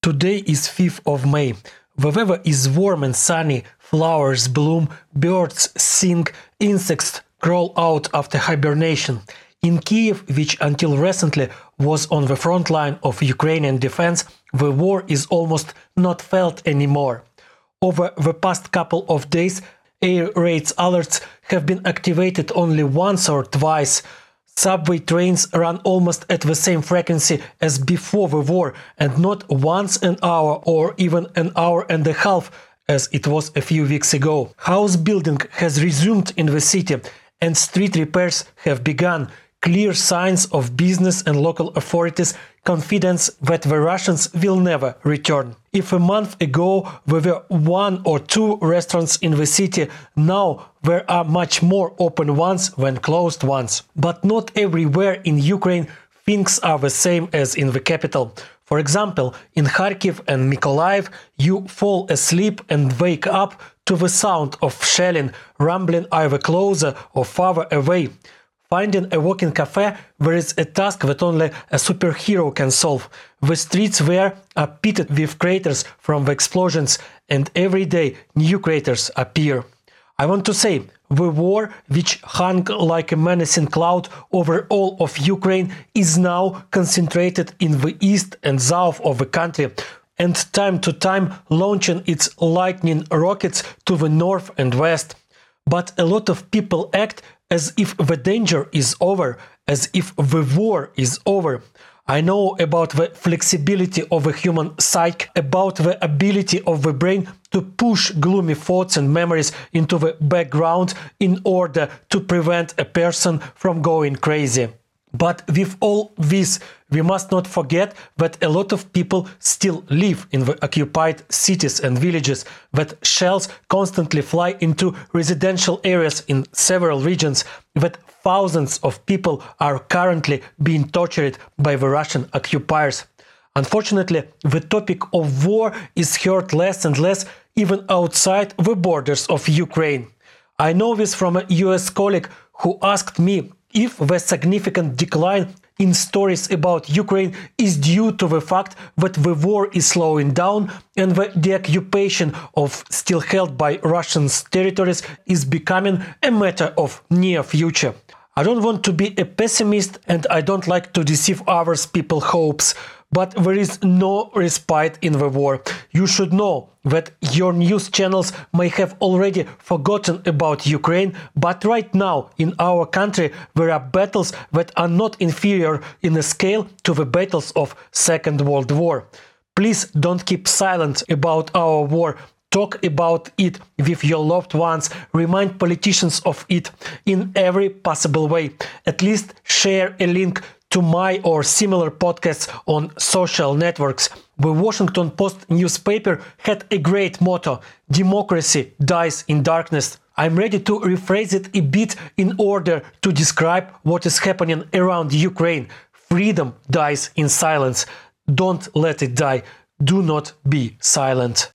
Today is 5th of May. The weather is warm and sunny, flowers bloom, birds sing, insects crawl out after hibernation. In Kiev, which until recently was on the front line of Ukrainian defense, the war is almost not felt anymore. Over the past couple of days, air raids alerts have been activated only once or twice. Subway trains run almost at the same frequency as before the war, and not once an hour or even an hour and a half as it was a few weeks ago. House building has resumed in the city, and street repairs have begun. Clear signs of business and local authorities' confidence that the Russians will never return. If a month ago there were 1 or 2 restaurants in the city, now there are much more open ones than closed ones. But not everywhere in Ukraine things are the same as in the capital. For example, in Kharkiv and Mykolaiv, you fall asleep and wake up to the sound of shelling rumbling either closer or farther away. Finding a walking cafe there is a task that only a superhero can solve. The streets there are pitted with craters from the explosions, and every day new craters appear. I want to say, the war, which hung like a menacing cloud over all of Ukraine, is now concentrated in the east and south of the country, and time to time launching its lightning rockets to the north and west. But a lot of people act as if the danger is over, as if the war is over. I know about the flexibility of the human psyche, about the ability of the brain to push gloomy thoughts and memories into the background in order to prevent a person from going crazy. But with all this, we must not forget that a lot of people still live in the occupied cities and villages, that shells constantly fly into residential areas in several regions, that thousands of people are currently being tortured by the Russian occupiers. Unfortunately, the topic of war is heard less and less even outside the borders of Ukraine. I know this from a US colleague who asked me if the significant decline in stories about Ukraine is due to the fact that the war is slowing down and the deoccupation of still held by Russian territories is becoming a matter of near future. I don't want to be a pessimist and I don't like to deceive others people's hopes, but there is no respite in the war. You should know that your news channels may have already forgotten about Ukraine, but right now in our country there are battles that are not inferior in a scale to the battles of Second World War. Please don't keep silent about our war. Talk about it with your loved ones, remind politicians of it in every possible way. At least share a link to my or similar podcasts on social networks. The Washington Post newspaper had a great motto: democracy dies in darkness. I'm ready to rephrase it a bit in order to describe what is happening around Ukraine. Freedom dies in silence. Don't let it die. Do not be silent.